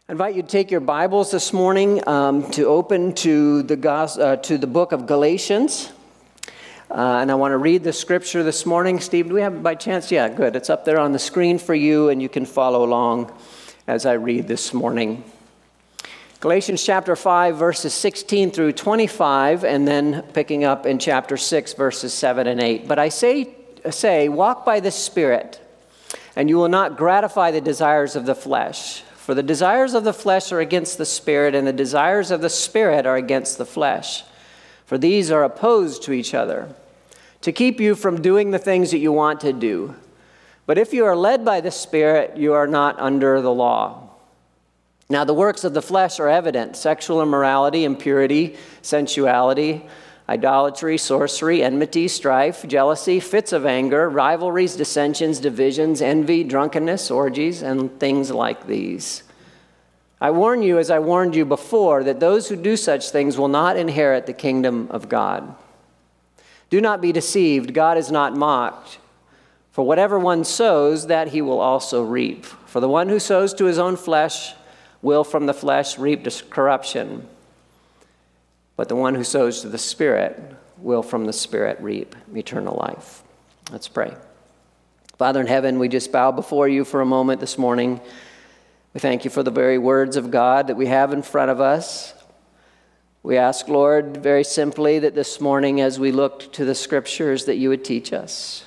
I invite you to take your Bibles this morning to open to the book of Galatians. And I want to read the scripture this morning. Steve, do we have it by chance? Yeah, good. It's up there on the screen for you, and you can follow along as I read this morning. Galatians chapter 5, verses 16 through 25, and then picking up in chapter 6, verses 7 and 8. But I say, walk by the Spirit, and you will not gratify the desires of the flesh. For the desires of the flesh are against the Spirit, and the desires of the Spirit are against the flesh. For these are opposed to each other, to keep you from doing the things that you want to do. But if you are led by the Spirit, you are not under the law. Now the works of the flesh are evident: sexual immorality, impurity, sensuality, idolatry, sorcery, enmity, strife, jealousy, fits of anger, rivalries, dissensions, divisions, envy, drunkenness, orgies, and things like these. I warn you, as I warned you before, that those who do such things will not inherit the kingdom of God. Do not be deceived. God is not mocked. For whatever one sows, that he will also reap. For the one who sows to his own flesh will from the flesh reap corruption. But the one who sows to the Spirit will from the Spirit reap eternal life. Let's pray. Father in heaven, we just bow before you for a moment this morning. We thank you for the very words of God that we have in front of us. We ask, Lord, very simply that this morning as we look to the Scriptures that you would teach us.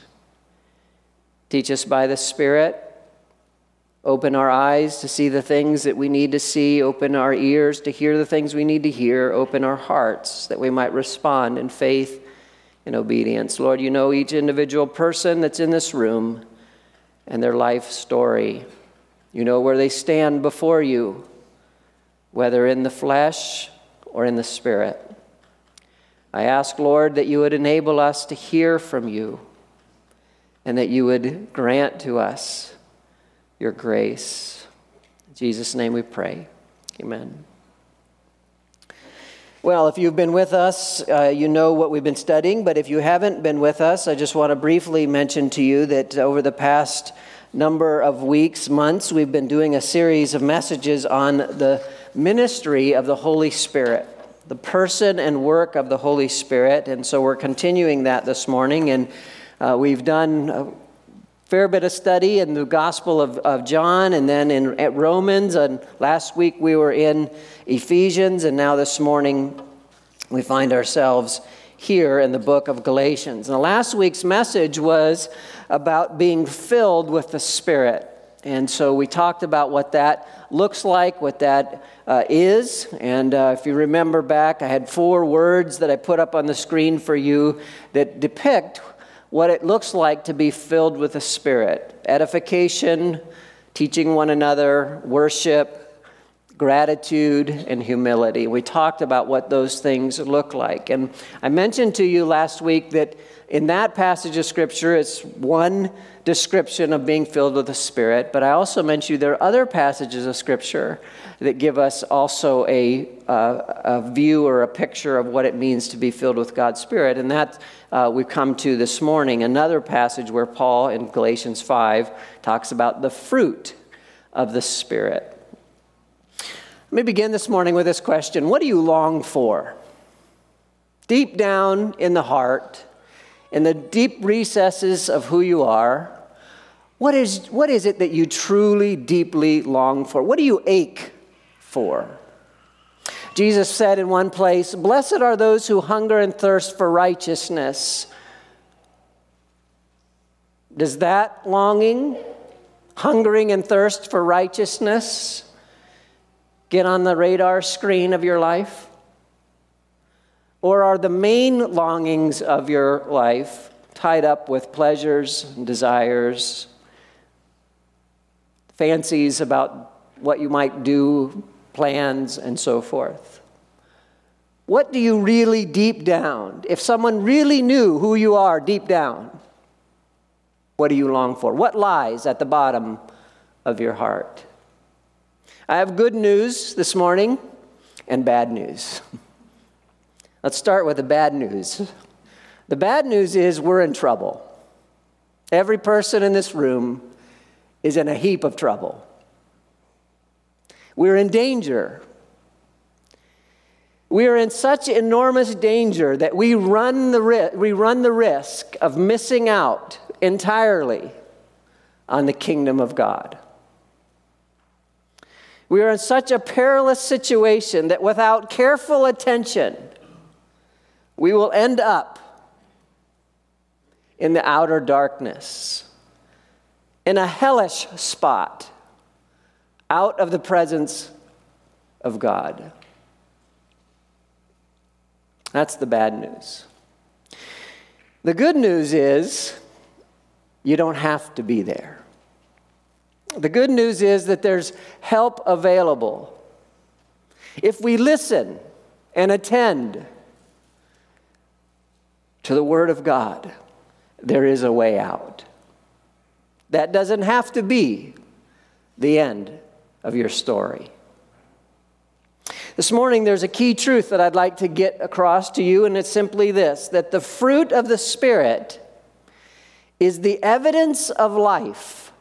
Teach us by the Spirit. Open our eyes to see the things that we need to see. Open our ears to hear the things we need to hear. Open our hearts that we might respond in faith and obedience. Lord, you know each individual person that's in this room and their life story. You know where they stand before you, whether in the flesh or in the Spirit. I ask, Lord, that you would enable us to hear from you and that you would grant to us your grace. In Jesus' name we pray. Amen. Well, if you've been with us, you know what we've been studying. But if you haven't been with us, I just want to briefly mention to you that over the past number of weeks, months, we've been doing a series of messages on the ministry of the Holy Spirit, the person and work of the Holy Spirit. And so we're continuing that this morning. And we've done fair bit of study in the Gospel of John, and then at Romans, and last week we were in Ephesians, and now this morning we find ourselves here in the book of Galatians. And last week's message was about being filled with the Spirit, and so we talked about what that looks like, what that is, and if you remember back, I had 4 words that I put up on the screen for you that depict what it looks like to be filled with the Spirit: edification, teaching one another, worship, gratitude, and humility. We talked about what those things look like. And I mentioned to you last week that in that passage of Scripture, it's one description of being filled with the Spirit. But I also mentioned to you there are other passages of Scripture that give us also a view or a picture of what it means to be filled with God's Spirit. And that we've come to this morning, another passage where Paul in Galatians 5 talks about the fruit of the Spirit. Let me begin this morning with this question: what do you long for? Deep down in the heart, in the deep recesses of who you are, what is it that you truly, deeply long for? What do you ache for? Jesus said in one place, "Blessed are those who hunger and thirst for righteousness." Does that longing, hungering and thirst for righteousness, get on the radar screen of your life? Or are the main longings of your life tied up with pleasures and desires, fancies about what you might do, plans, and so forth? What do you really deep down, if someone really knew who you are deep down, what do you long for? What lies at the bottom of your heart? I have good news this morning and bad news. Let's start with the bad news. The bad news is we're in trouble. Every person in this room is in a heap of trouble. We're in danger. We are in such enormous danger that we run the risk of missing out entirely on the kingdom of God. We are in such a perilous situation that without careful attention, we will end up in the outer darkness, in a hellish spot, out of the presence of God. That's the bad news. The good news is you don't have to be there. The good news is that there's help available. If we listen and attend to the Word of God, there is a way out. That doesn't have to be the end of your story. This morning, there's a key truth that I'd like to get across to you, and it's simply this, that the fruit of the Spirit is the evidence of life,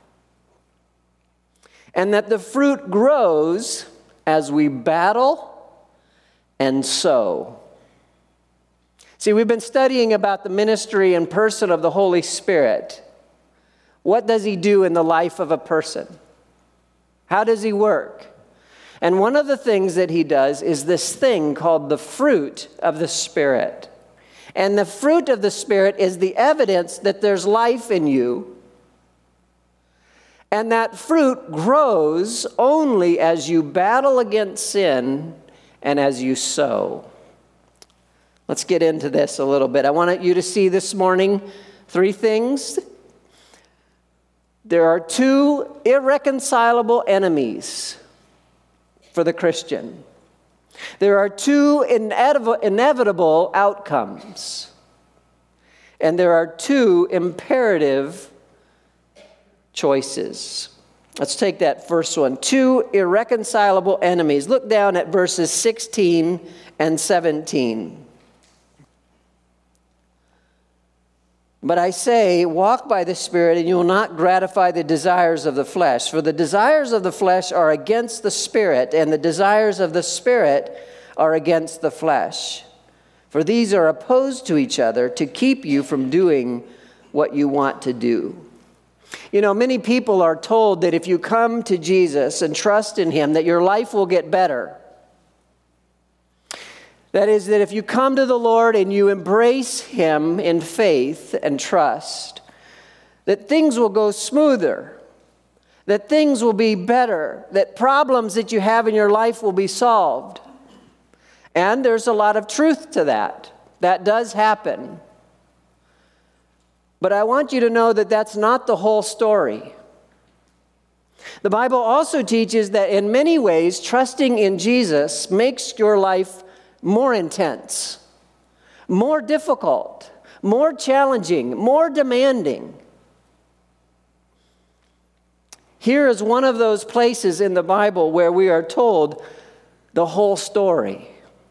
and that the fruit grows as we battle and sow. See, we've been studying about the ministry and person of the Holy Spirit. What does he do in the life of a person? How does he work? And one of the things that he does is this thing called the fruit of the Spirit. And the fruit of the Spirit is the evidence that there's life in you. And that fruit grows only as you battle against sin and as you sow. Let's get into this a little bit. I want you to see this morning 3 things. There are 2 irreconcilable enemies for the Christian. There are 2 inevitable outcomes. And there are 2 imperative choices. Let's take that first one. 2 irreconcilable enemies. Look down at verses 16 and 17. But I say, walk by the Spirit, and you will not gratify the desires of the flesh. For the desires of the flesh are against the Spirit, and the desires of the Spirit are against the flesh. For these are opposed to each other to keep you from doing what you want to do. You know, many people are told that if you come to Jesus and trust in him, that your life will get better. That is, that if you come to the Lord and you embrace him in faith and trust, that things will go smoother, that things will be better, that problems that you have in your life will be solved. And there's a lot of truth to that. That does happen. But I want you to know that that's not the whole story. The Bible also teaches that in many ways, trusting in Jesus makes your life more intense, more difficult, more challenging, more demanding. Here is one of those places in the Bible where we are told the whole story.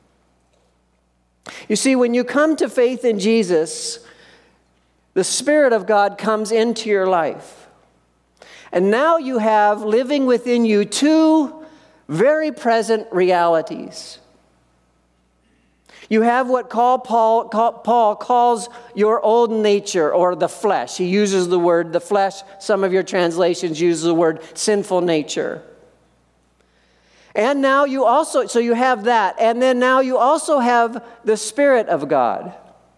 You see, when you come to faith in Jesus, the Spirit of God comes into your life. And now you have living within you 2 very present realities. You have what Paul calls your old nature, or the flesh. He uses the word the flesh. Some of your translations use the word sinful nature. And now you also, so you have that. And then now you also have the Spirit of God.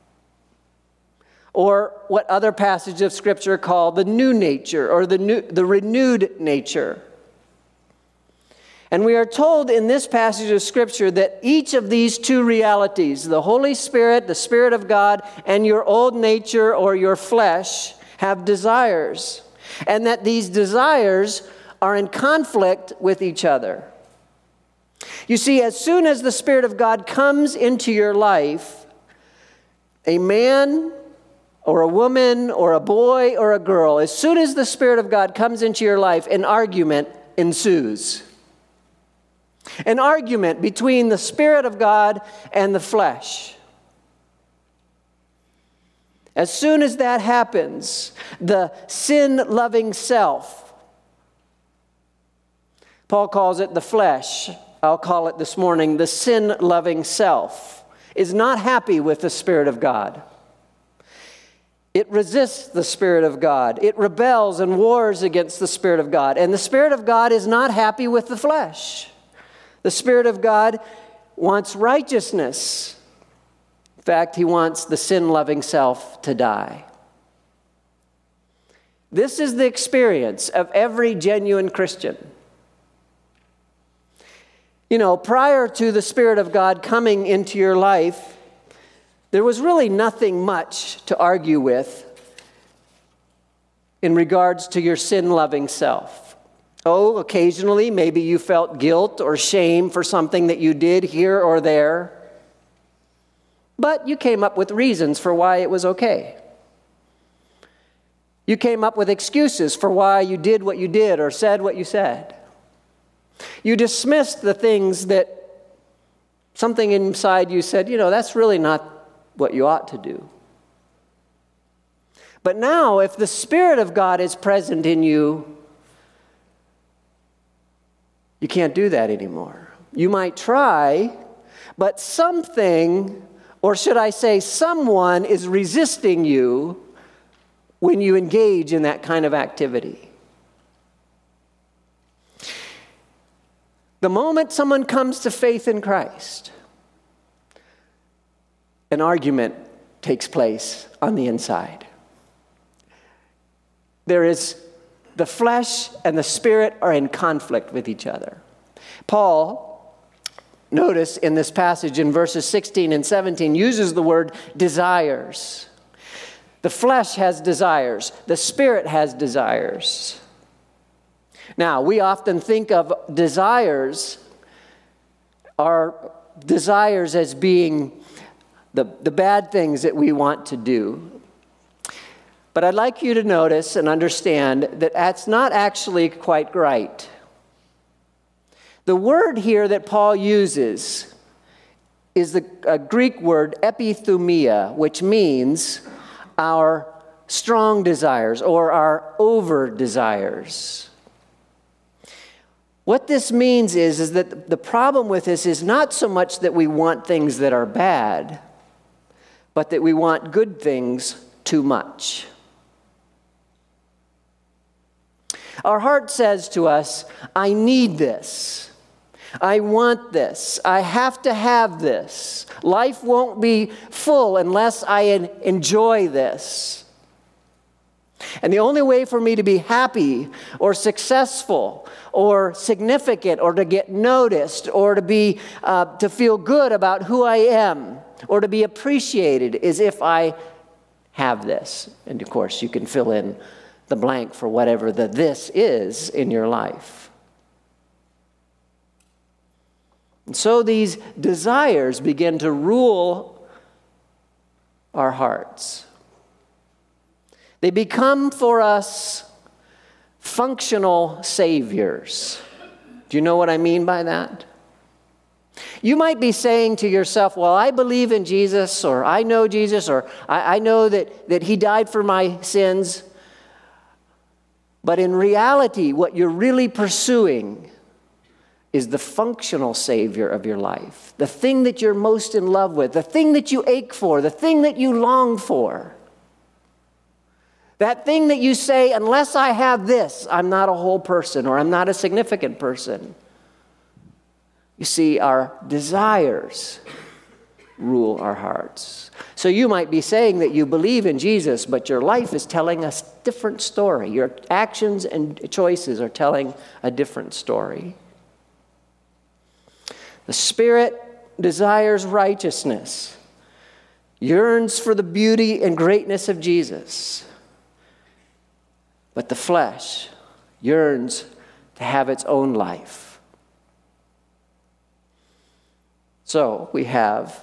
Or what other passages of Scripture call the new nature, or the renewed nature. And we are told in this passage of Scripture that each of these 2 realities, the Holy Spirit, the Spirit of God, and your old nature or your flesh, have desires. And that these desires are in conflict with each other. You see, as soon as the Spirit of God comes into your life, a man or a woman or a boy or a girl, as soon as the Spirit of God comes into your life, an argument ensues. An argument between the Spirit of God and the flesh. As soon as that happens, the sin-loving self Paul calls it the flesh. I'll call it this morning the sin-loving self, is not happy with the Spirit of God. It resists the Spirit of God. It rebels and wars against the Spirit of God. And the Spirit of God is not happy with the flesh. The Spirit of God wants righteousness. In fact, he wants the sin-loving self to die. This is the experience of every genuine Christian. You know, prior to the Spirit of God coming into your life, there was really nothing much to argue with in regards to your sin-loving self. Oh, occasionally, maybe you felt guilt or shame for something that you did here or there. But you came up with reasons for why it was okay. You came up with excuses for why you did what you did or said what you said. You dismissed the things that something inside you said, that's really not what you ought to do. But now, if the Spirit of God is present in you, you can't do that anymore. You might try, but something, or should I say someone, is resisting you when you engage in that kind of activity. The moment someone comes to faith in Christ, an argument takes place on the inside. There is the flesh and the spirit are in conflict with each other. Paul, notice in this passage in verses 16 and 17, uses the word desires. The flesh has desires. The spirit has desires. Now, we often think of desires as being the bad things that we want to do. But I'd like you to notice and understand that that's not actually quite right. The word here that Paul uses is a Greek word, epithumia, which means our strong desires or our over desires. What this means is that the problem with this is not so much that we want things that are bad, but that we want good things too much. Our heart says to us, I need this. I want this. I have to have this. Life won't be full unless I enjoy this. And the only way for me to be happy or successful or significant or to get noticed or to feel good about who I am or to be appreciated is if I have this. And of course, you can fill in the blank for whatever the this is in your life. And so these desires begin to rule our hearts. They become for us functional saviors. Do you know what I mean by that? You might be saying to yourself, well, I believe in Jesus, or I know Jesus, or I know that he died for my sins. But in reality, what you're really pursuing is the functional Savior of your life, the thing that you're most in love with, the thing that you ache for, the thing that you long for. That thing that you say, unless I have this, I'm not a whole person or I'm not a significant person. You see, our desires rule our hearts. So you might be saying that you believe in Jesus, but your life is telling a different story. Your actions and choices are telling a different story. The Spirit desires righteousness, yearns for the beauty and greatness of Jesus. But the flesh yearns to have its own life. So we have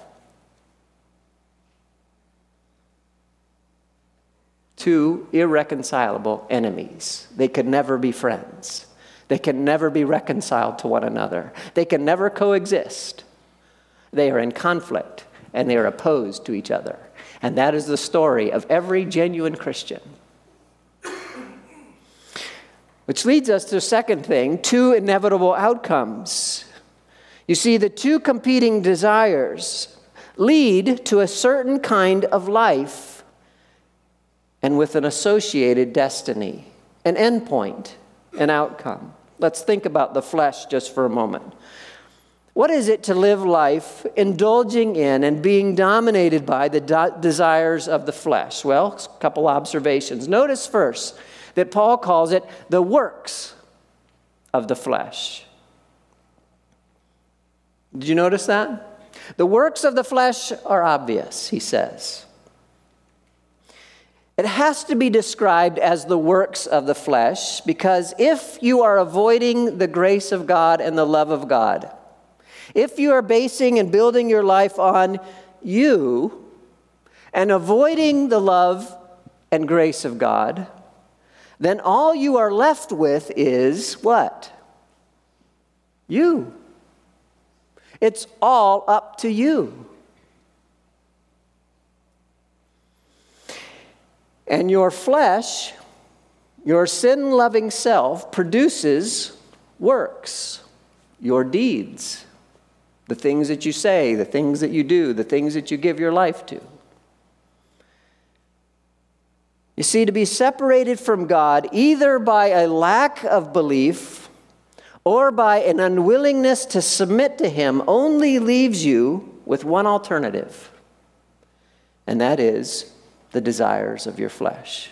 two irreconcilable enemies. They could never be friends. They can never be reconciled to one another. They can never coexist. They are in conflict and they are opposed to each other. And that is the story of every genuine Christian. Which leads us to the second thing, two inevitable outcomes. You see, the two competing desires lead to a certain kind of life and with an associated destiny, an endpoint, an outcome. Let's think about the flesh just for a moment. What is it to live life indulging in and being dominated by the desires of the flesh? Well, a couple observations. Notice first that Paul calls it the works of the flesh. Did you notice that? The works of the flesh are obvious, he says. It has to be described as the works of the flesh because if you are avoiding the grace of God and the love of God, if you are basing and building your life on you and avoiding the love and grace of God, then all you are left with is what? You. It's all up to you. And your flesh, your sin-loving self, produces works, your deeds, the things that you say, the things that you do, the things that you give your life to. You see, to be separated from God either by a lack of belief or by an unwillingness to submit to Him only leaves you with one alternative, and that is the desires of your flesh.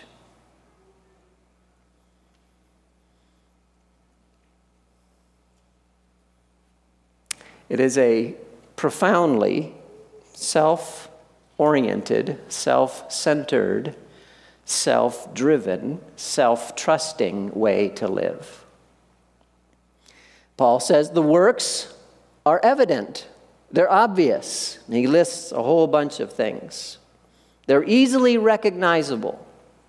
It is a profoundly self-oriented, self-centered, self-driven, self-trusting way to live. Paul says the works are evident. They're obvious. And he lists a whole bunch of things. They're easily recognizable.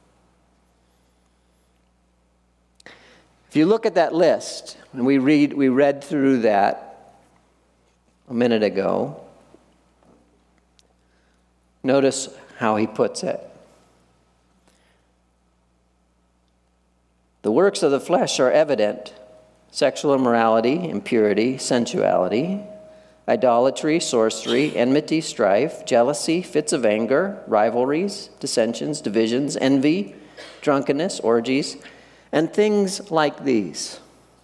If you look at that list, and we read through that a minute ago, notice how he puts it. The works of the flesh are evident: sexual immorality, impurity, sensuality, idolatry, sorcery, enmity, strife, jealousy, fits of anger, rivalries, dissensions, divisions, envy, drunkenness, orgies, and things like these.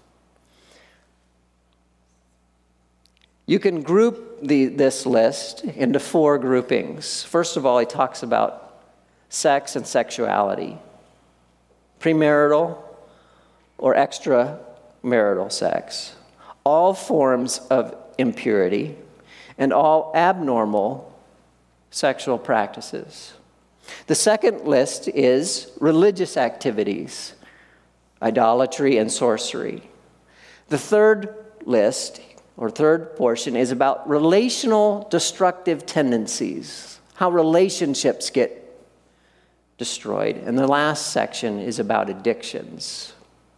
You can group this list into four groupings. First of all, he talks about sex and sexuality, premarital or extramarital sex, all forms of impurity, and all abnormal sexual practices. The second list is religious activities, idolatry and sorcery. The third list, or third portion, is about relational destructive tendencies, how relationships get destroyed. And the last section is about addictions.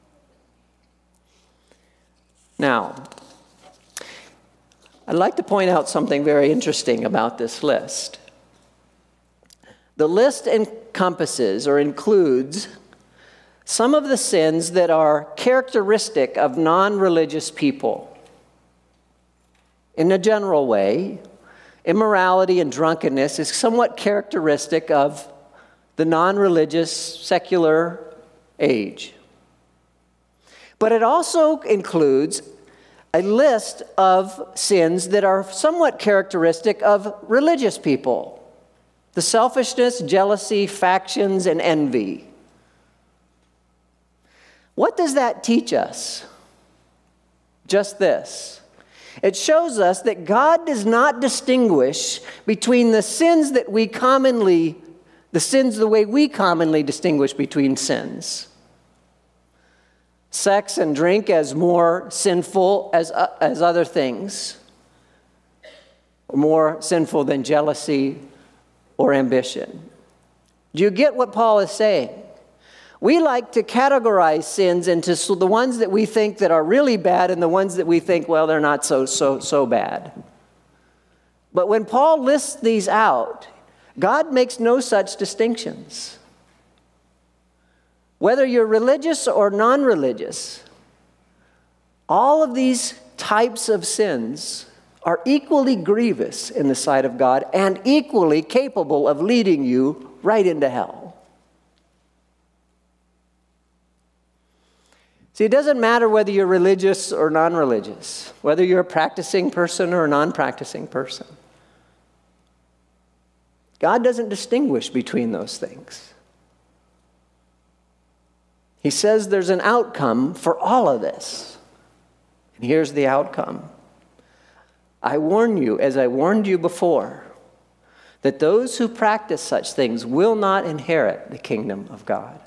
Now, I'd like to point out something very interesting about this list. The list encompasses or includes some of the sins that are characteristic of non-religious people. In a general way, immorality and drunkenness is somewhat characteristic of the non-religious, secular age. But it also includes a list of sins that are somewhat characteristic of religious people: the selfishness, jealousy, factions, and envy. What does that teach us? Just this. It shows us that God does not distinguish between the sins the way we commonly distinguish between sins. Sex and drink as more sinful as other things, more sinful than jealousy or ambition. Do you get what Paul is saying? We like to categorize sins into the ones that we think that are really bad and the ones that we think, well, they're not so bad. But when Paul lists these out, God makes no such distinctions. Whether you're religious or non-religious, all of these types of sins are equally grievous in the sight of God and equally capable of leading you right into hell. See, it doesn't matter whether you're religious or non-religious, whether you're a practicing person or a non-practicing person. God doesn't distinguish between those things. He says there's an outcome for all of this. And here's the outcome. I warn you, as I warned you before, that those who practice such things will not inherit the kingdom of God.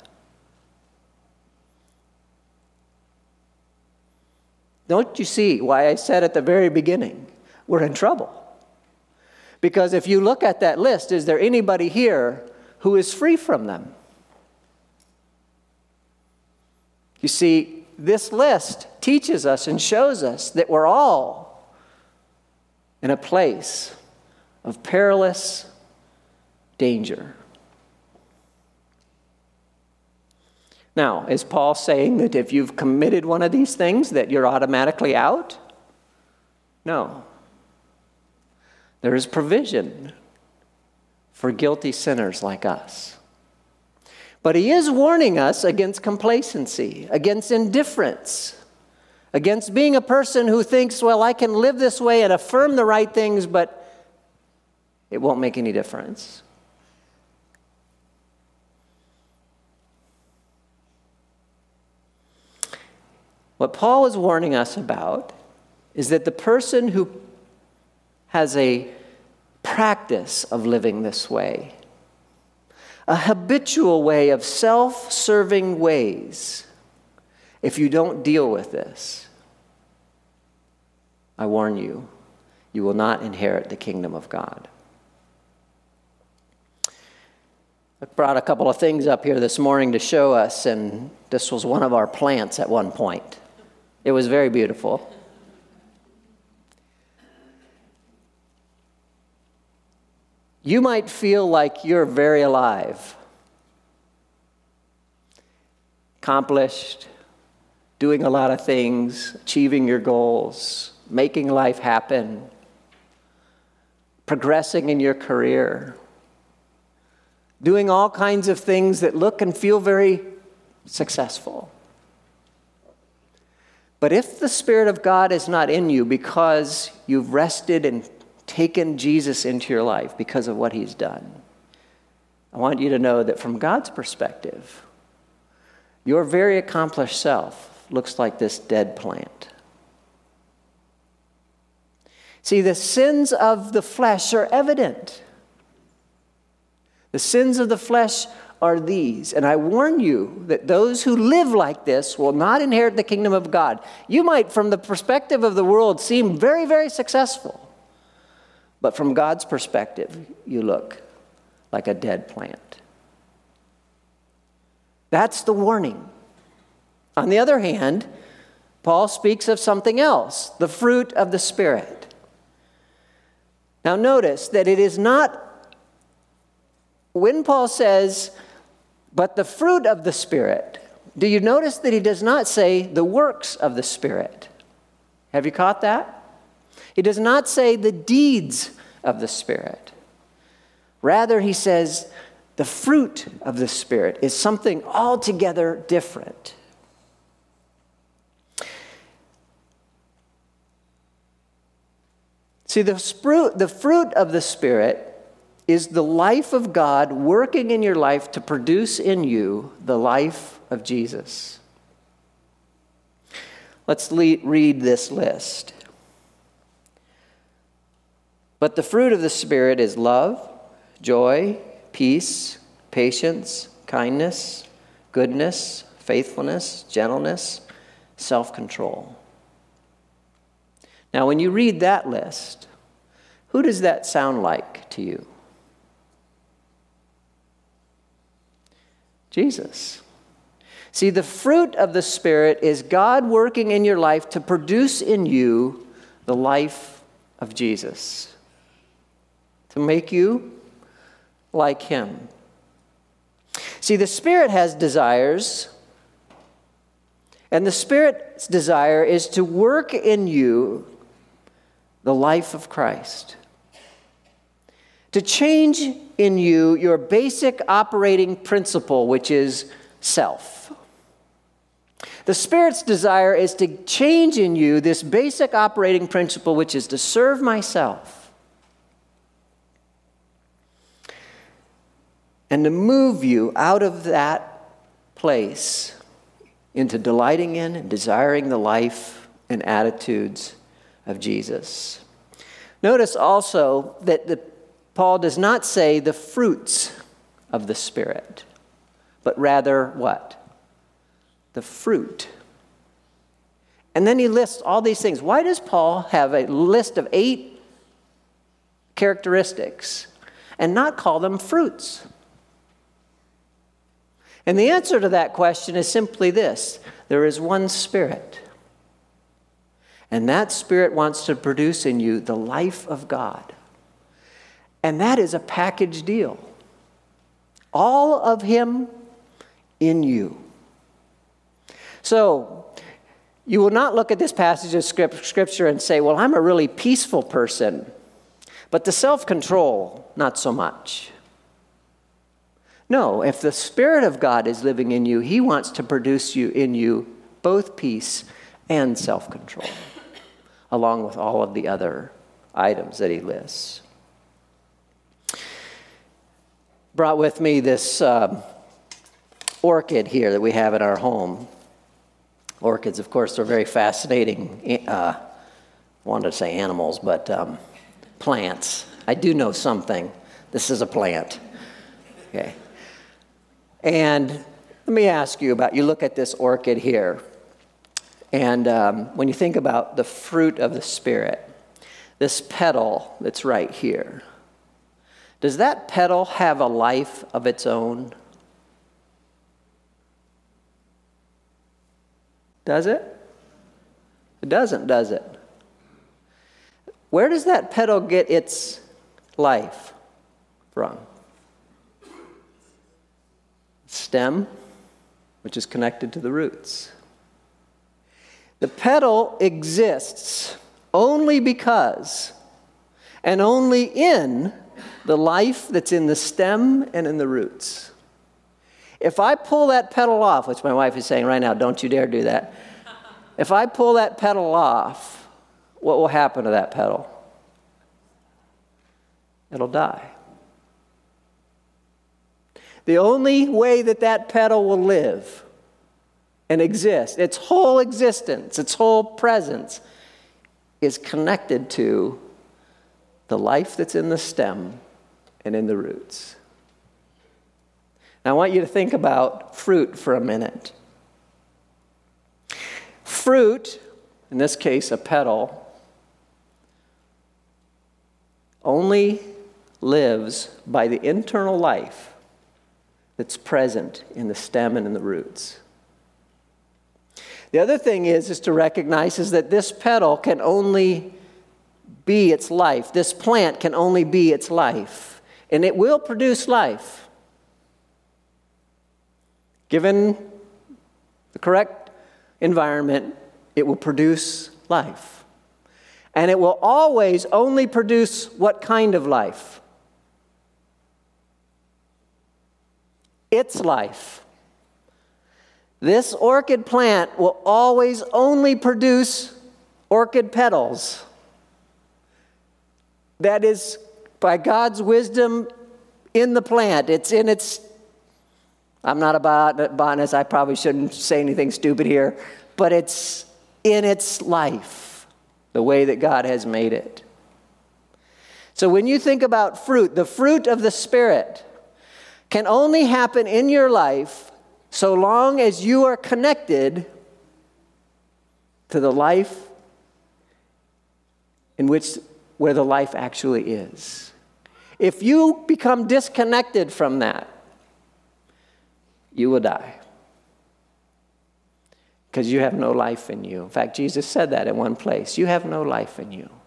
Don't you see why I said at the very beginning, we're in trouble? Because if you look at that list, is there anybody here who is free from them? You see, this list teaches us and shows us that we're all in a place of perilous danger. Now, is Paul saying that if you've committed one of these things that you're automatically out? No. There is provision for guilty sinners like us. But he is warning us against complacency, against indifference, against being a person who thinks, well, I can live this way and affirm the right things, but it won't make any difference. What Paul is warning us about is that the person who has a practice of living this way, a habitual way of self-serving ways, if you don't deal with this, I warn you, you will not inherit the kingdom of God. I brought a couple of things up here this morning to show us, and this was one of our plants at one point. It was very beautiful. You might feel like you're very alive, accomplished, doing a lot of things, achieving your goals, making life happen, progressing in your career, doing all kinds of things that look and feel very successful. But if the Spirit of God is not in you because you've rested and taken Jesus into your life because of what he's done, I want you to know that from God's perspective, your very accomplished self looks like this dead plant. See, the sins of the flesh are evident. The sins of the flesh are these. And I warn you that those who live like this will not inherit the kingdom of God. You might, from the perspective of the world, seem very, very successful. But from God's perspective, you look like a dead plant. That's the warning. On the other hand, Paul speaks of something else, the fruit of the Spirit. Now notice that it is not, when Paul says, but the fruit of the Spirit, do you notice that he does not say the works of the Spirit? Have you caught that? He does not say the deeds of the Spirit. Rather, he says the fruit of the Spirit is something altogether different. See, the fruit of the Spirit is the life of God working in your life to produce in you the life of Jesus. Let's read this list. But the fruit of the Spirit is love, joy, peace, patience, kindness, goodness, faithfulness, gentleness, self-control. Now, when you read that list, who does that sound like to you? Jesus. See, the fruit of the Spirit is God working in your life to produce in you the life of Jesus, to make you like him. See, the Spirit has desires, and the Spirit's desire is to work in you the life of Christ. To change in you your basic operating principle, which is self. The Spirit's desire is to change in you this basic operating principle, which is to serve myself. And to move you out of that place into delighting in and desiring the life and attitudes of Jesus. Notice also that Paul does not say the fruits of the Spirit, but rather what? The fruit. And then he lists all these things. Why does Paul have a list of 8 characteristics and not call them fruits? And the answer to that question is simply this: there is one Spirit. And that Spirit wants to produce in you the life of God. And that is a package deal. All of Him in you. So, you will not look at this passage of Scripture and say, well, I'm a really peaceful person, but the self-control, not so much. No, if the Spirit of God is living in you, He wants to produce in you both peace and self-control, along with all of the other items that he lists. Brought with me this orchid here that we have in our home. Orchids, of course, are very fascinating. I wanted to say animals, but plants. I do know something. This is a plant. Okay. And let me ask you you look at this orchid here, and when you think about the fruit of the Spirit, this petal that's right here, does that petal have a life of its own? Does it? It doesn't, does it? Where does that petal get its life from? Stem, which is connected to the roots. The petal exists only because and only in the life that's in the stem and in the roots. If I pull that petal off, which my wife is saying right now, don't you dare do that. If I pull that petal off, what will happen to that petal? It'll die. The only way that petal will live and exist, its whole existence, its whole presence, is connected to the life that's in the stem and in the roots. Now, I want you to think about fruit for a minute. Fruit, in this case a petal, only lives by the internal life that's present in the stem and in the roots. The other thing is to recognize is that this petal can only be its life. This plant can only be its life. And it will produce life. Given the correct environment, it will produce life. And it will always only produce what kind of life? Its life. This orchid plant will always only produce orchid petals. That is by God's wisdom in the plant. It's in its, I'm not a botanist, I probably shouldn't say anything stupid here, but it's in its life, the way that God has made it. So when you think about fruit, the fruit of the Spirit can only happen in your life so long as you are connected to the life where the life actually is. If you become disconnected from that, you will die. Because you have no life in you. In fact, Jesus said that in one place. You have no life in you.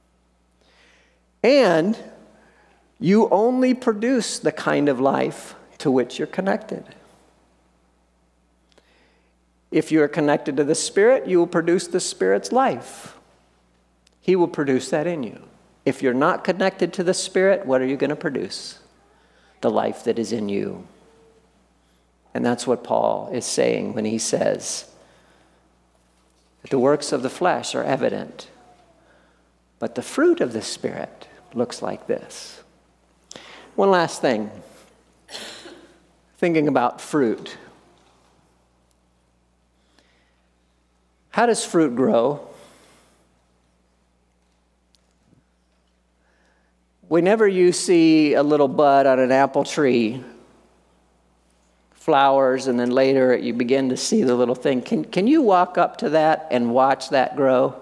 And you only produce the kind of life to which you're connected. If you are connected to the Spirit, you will produce the Spirit's life. He will produce that in you. If you're not connected to the Spirit, what are you going to produce? The life that is in you. And that's what Paul is saying when he says that the works of the flesh are evident, but the fruit of the Spirit looks like this. One last thing. Thinking about fruit. How does fruit grow? Whenever you see a little bud on an apple tree, flowers, and then later you begin to see the little thing, can you walk up to that and watch that grow?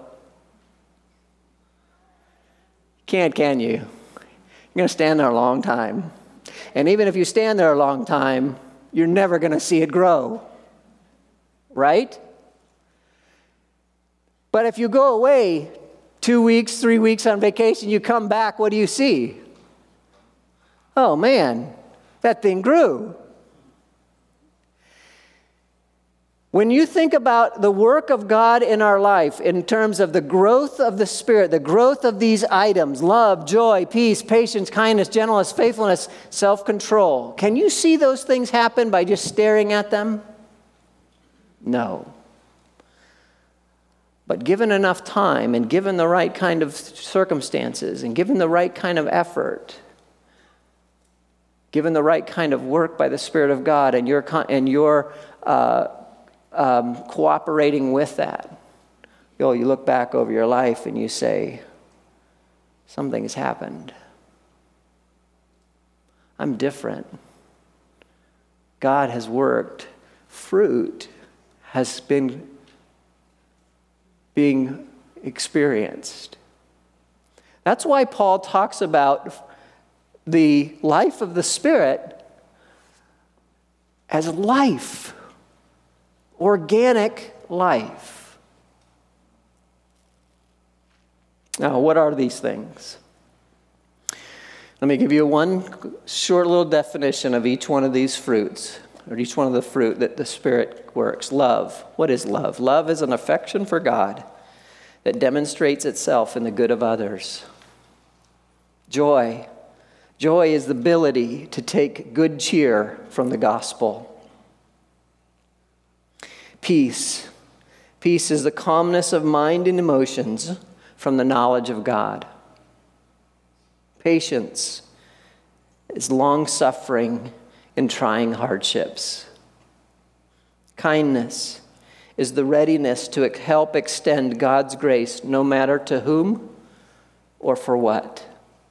Can't, can you? You're going to stand there a long time. And even if you stand there a long time, you're never going to see it grow. Right? But if you go away 2 weeks, 3 weeks on vacation, you come back, what do you see? Oh man, that thing grew. When you think about the work of God in our life in terms of the growth of the Spirit, the growth of these items, love, joy, peace, patience, kindness, gentleness, faithfulness, self-control, can you see those things happen by just staring at them? No. But given enough time and given the right kind of circumstances and given the right kind of effort, given the right kind of work by the Spirit of God and your cooperating with that, you look back over your life and you say, something has happened. I'm different. God has worked. Fruit has been being experienced. That's why Paul talks about the life of the Spirit as life. Organic life. Now, what are these things? Let me give you one short little definition of each one of these fruits, or each one of the fruit that the Spirit works. Love. What is love? Love is an affection for God that demonstrates itself in the good of others. Joy. Joy is the ability to take good cheer from the gospel. Peace. Peace is the calmness of mind and emotions from the knowledge of God. Patience is long-suffering in trying hardships. Kindness is the readiness to help extend God's grace no matter to whom or for what.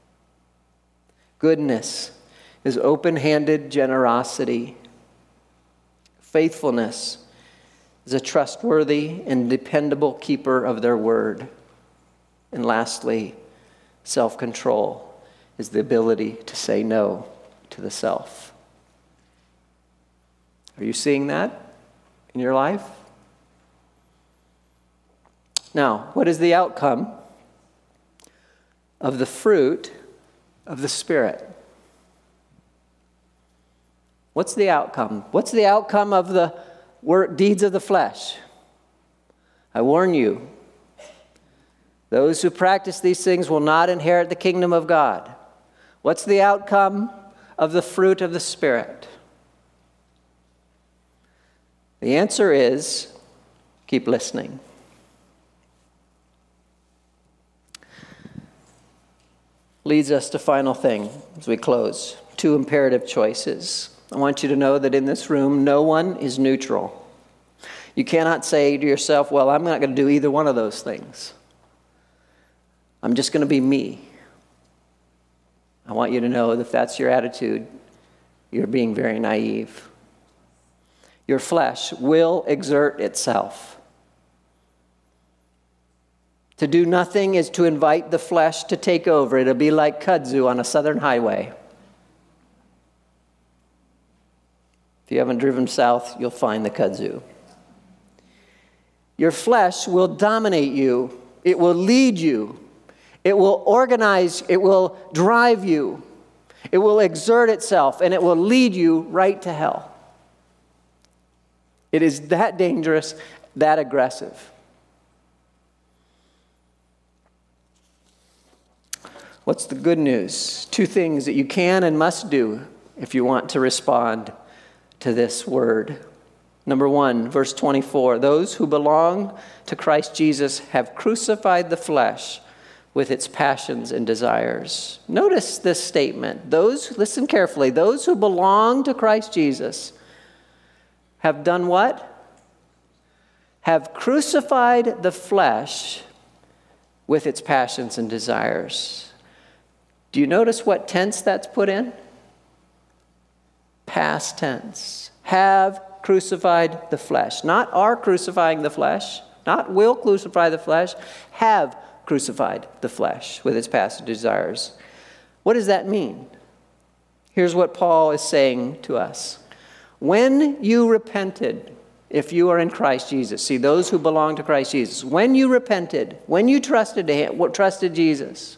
Goodness is open-handed generosity. Faithfulness is a trustworthy and dependable keeper of their word. And lastly, self-control is the ability to say no to the self. Are you seeing that in your life? Now, what is the outcome of the fruit of the Spirit? What's the outcome? What's the outcome of the deeds of the flesh? I warn you, those who practice these things will not inherit the kingdom of God. What's the outcome of the fruit of the Spirit? The answer is, keep listening. Leads us to final thing as we close. 2 imperative choices. I want you to know that in this room, no one is neutral. You cannot say to yourself, well, I'm not going to do either one of those things. I'm just going to be me. I want you to know that if that's your attitude, you're being very naive. Your flesh will exert itself. To do nothing is to invite the flesh to take over. It'll be like kudzu on a southern highway. If you haven't driven south, you'll find the kudzu. Your flesh will dominate you. It will lead you. It will organize. It will drive you. It will exert itself, and it will lead you right to hell. It is that dangerous, that aggressive. What's the good news? 2 things that you can and must do if you want to respond to this word. Number 1, verse 24, those who belong to Christ Jesus have crucified the flesh with its passions and desires. Notice this statement. Listen carefully, those who belong to Christ Jesus have done what? Have crucified the flesh with its passions and desires. Do you notice what tense that's put in? Past tense. Have crucified the flesh. Not are crucifying the flesh, not will crucify the flesh, have crucified the flesh with its past desires. What does that mean? Here's what Paul is saying to us. When you repented, if you are in Christ Jesus, see, those who belong to Christ Jesus, when you repented, when you trusted Jesus,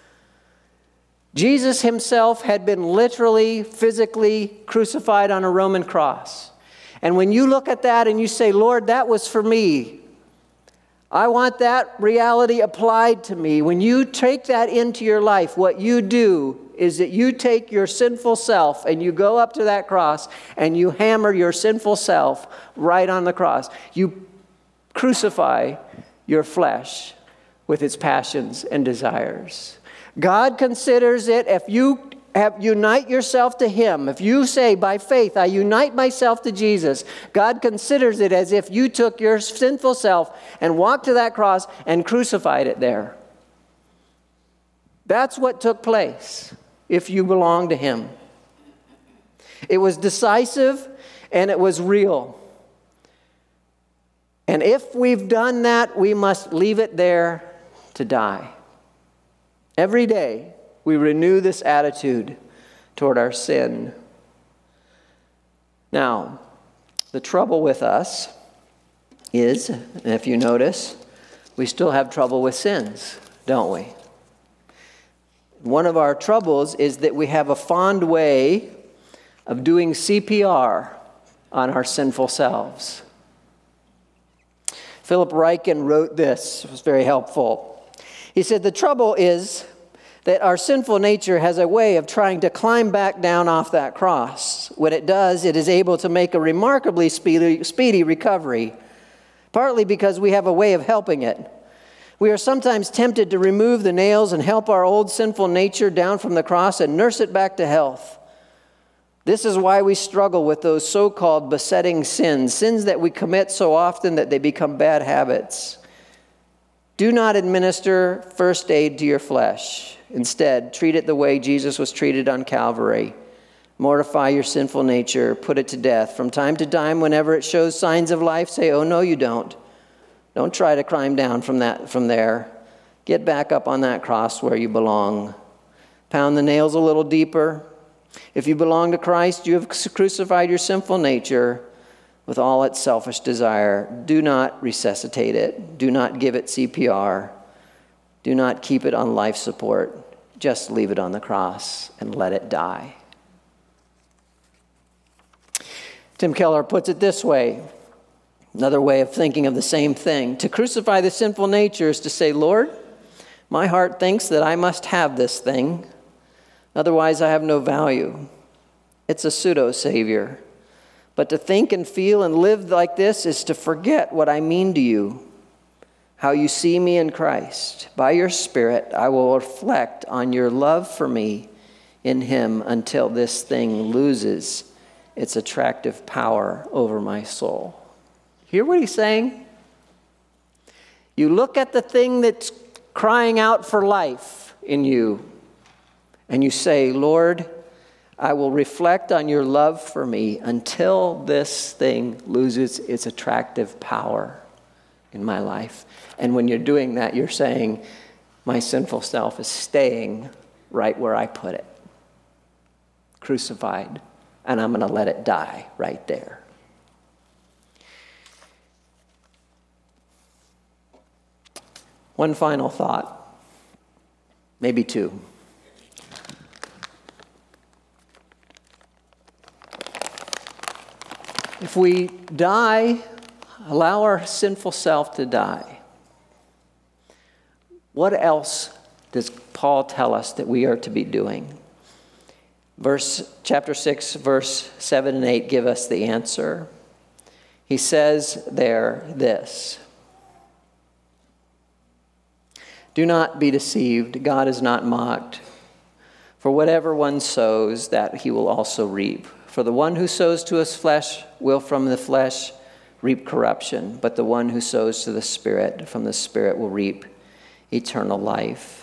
Jesus himself had been literally, physically crucified on a Roman cross. And when you look at that and you say, Lord, that was for me, I want that reality applied to me. When you take that into your life, what you do is that you take your sinful self and you go up to that cross and you hammer your sinful self right on the cross. You crucify your flesh with its passions and desires. God considers it, if you unite yourself to him, if you say by faith, I unite myself to Jesus, God considers it as if you took your sinful self and walked to that cross and crucified it there. That's what took place if you belong to him. It was decisive and it was real. And if we've done that, we must leave it there to die. Every day, we renew this attitude toward our sin. Now, the trouble with us is, and if you notice, we still have trouble with sins, don't we? One of our troubles is that we have a fond way of doing CPR on our sinful selves. Philip Ryken wrote this. It was very helpful. He said, the trouble is that our sinful nature has a way of trying to climb back down off that cross. When it does, it is able to make a remarkably speedy recovery, partly because we have a way of helping it. We are sometimes tempted to remove the nails and help our old sinful nature down from the cross and nurse it back to health. This is why we struggle with those so-called besetting sins that we commit so often that they become bad habits. Do not administer first aid to your flesh. Instead, treat it the way Jesus was treated on Calvary. Mortify your sinful nature, put it to death. From time to time, whenever it shows signs of life, say, oh, no, you don't. Don't try to climb down from there. Get back up on that cross where you belong. Pound the nails a little deeper. If you belong to Christ, you have crucified your sinful nature with all its selfish desire. Do not resuscitate it. Do not give it CPR. Do not keep it on life support. Just leave it on the cross and let it die. Tim Keller puts it this way, another way of thinking of the same thing. To crucify the sinful nature is to say, Lord, my heart thinks that I must have this thing, otherwise I have no value. It's a pseudo-savior. But to think and feel and live like this is to forget what I mean to you, how you see me in Christ. By your Spirit, I will reflect on your love for me in him until this thing loses its attractive power over my soul. Hear what he's saying? You look at the thing that's crying out for life in you, and you say, Lord, I will reflect on your love for me until this thing loses its attractive power in my life. And when you're doing that, you're saying, my sinful self is staying right where I put it, crucified, and I'm going to let it die right there. One final thought, maybe two. If we die, allow our sinful self to die, what else does Paul tell us that we are to be doing? Chapter 6, verse 7 and 8 give us the answer. He says there this: "Do not be deceived, God is not mocked. For whatever one sows, that he will also reap. For the one who sows to his flesh will from the flesh reap corruption, but the one who sows to the Spirit, from the Spirit will reap eternal life."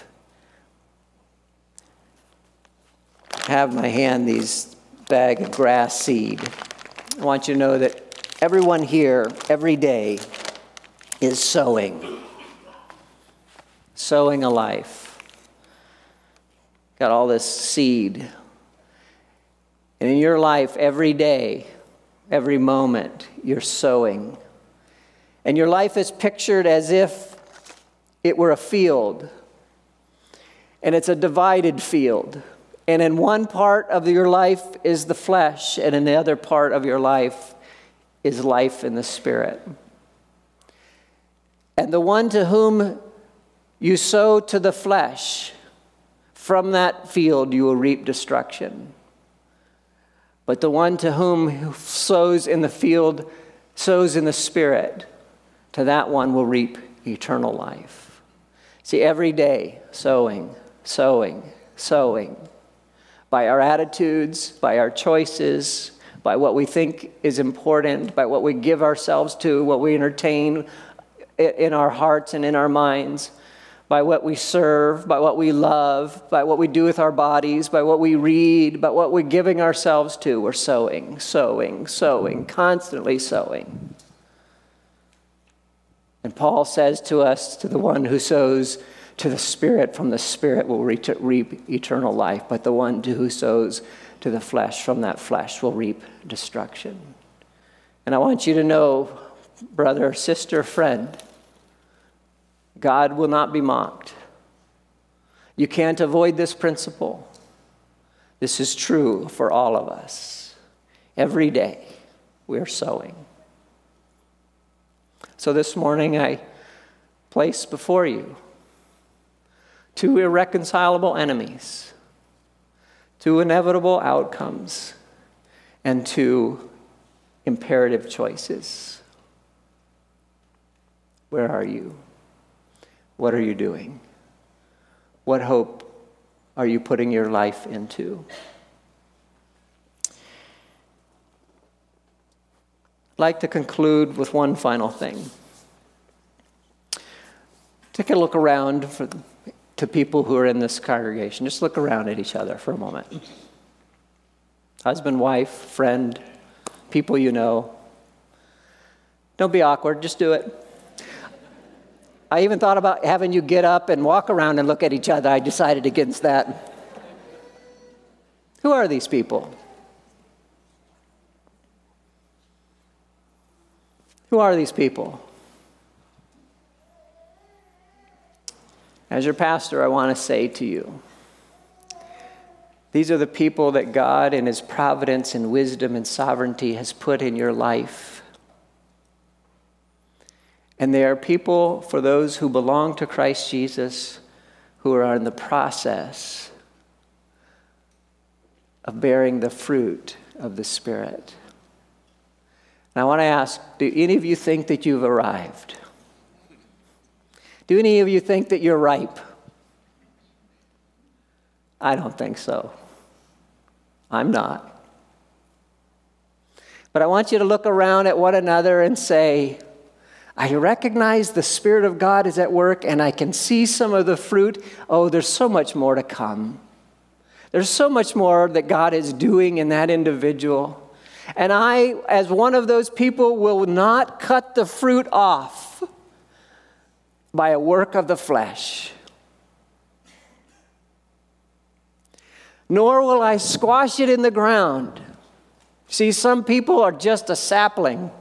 I have in my hand these bag of grass seed. I want you to know that everyone here, every day, is sowing a life. Got all this seed. And in your life, every day, every moment, you're sowing. And your life is pictured as if it were a field. And it's a divided field. And in one part of your life is the flesh, and in the other part of your life is life in the Spirit. And the one to whom you sow to the flesh, from that field you will reap destruction. But the one to whom sows in the field, sows in the Spirit, to that one will reap eternal life. See, every day, sowing. By our attitudes, by our choices, by what we think is important, by what we give ourselves to, what we entertain in our hearts and in our minds, by what we serve, by what we love, by what we do with our bodies, by what we read, by what we're giving ourselves to. We're sowing, constantly sowing. And Paul says to us, to the one who sows to the Spirit, from the Spirit will reap eternal life, but the one who sows to the flesh, from that flesh will reap destruction. And I want you to know, brother, sister, friend, God will not be mocked. You can't avoid this principle. This is true for all of us. Every day we're sowing. So this morning I place before you two irreconcilable enemies, two inevitable outcomes, and two imperative choices. Where are you? What are you doing? What hope are you putting your life into? I'd like to conclude with one final thing. Take a look around to people who are in this congregation. Just look around at each other for a moment. Husband, wife, friend, people you know. Don't be awkward, just do it. I even thought about having you get up and walk around and look at each other. I decided against that. Who are these people? Who are these people? As your pastor, I want to say to you, these are the people that God in His providence and wisdom and sovereignty has put in your life. And they are people, for those who belong to Christ Jesus, who are in the process of bearing the fruit of the Spirit. And I want to ask, do any of you think that you've arrived? Do any of you think that you're ripe? I don't think so. I'm not. But I want you to look around at one another and say, I recognize the Spirit of God is at work, and I can see some of the fruit. Oh, there's so much more to come. There's so much more that God is doing in that individual. And I, as one of those people, will not cut the fruit off by a work of the flesh. Nor will I squash it in the ground. See, some people are just a sapling.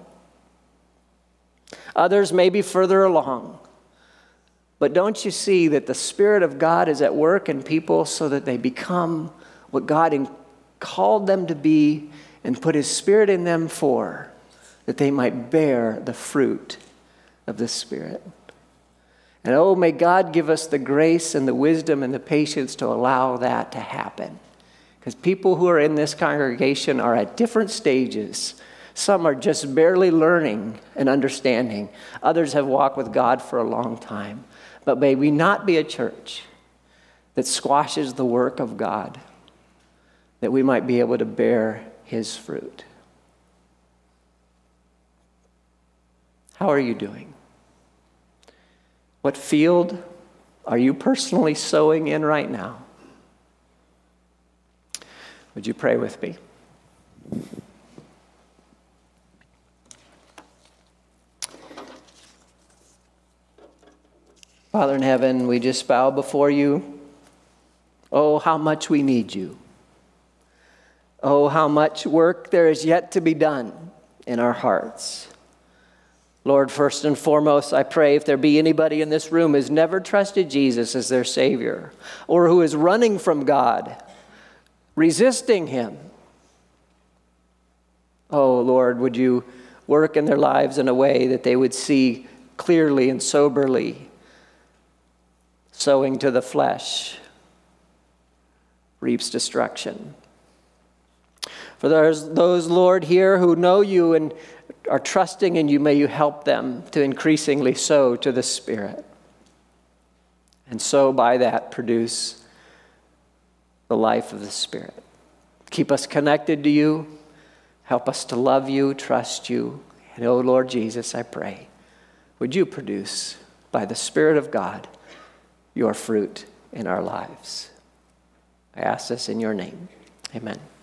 Others may be further along. But don't you see that the Spirit of God is at work in people so that they become what God called them to be and put His Spirit in them for? that they might bear the fruit of the Spirit. And oh, may God give us the grace and the wisdom and the patience to allow that to happen. Because people who are in this congregation are at different stages. Some are just barely learning and understanding. Others have walked with God for a long time. But may we not be a church that squashes the work of God, that we might be able to bear his fruit. How are you doing? What field are you personally sowing in right now? Would you pray with me? Father in heaven, we just bow before you. Oh, how much we need you. Oh, how much work there is yet to be done in our hearts. Lord, first and foremost, I pray if there be anybody in this room who has never trusted Jesus as their Savior, or who is running from God, resisting him, oh, Lord, would you work in their lives in a way that they would see clearly and soberly, sowing to the flesh reaps destruction. For there's those, Lord, here who know you and are trusting in you, may you help them to increasingly sow to the Spirit. And so by that produce the life of the Spirit. Keep us connected to you. Help us to love you, trust you. And oh, Lord Jesus, I pray, would you produce by the Spirit of God your fruit in our lives? I ask this in your name. Amen.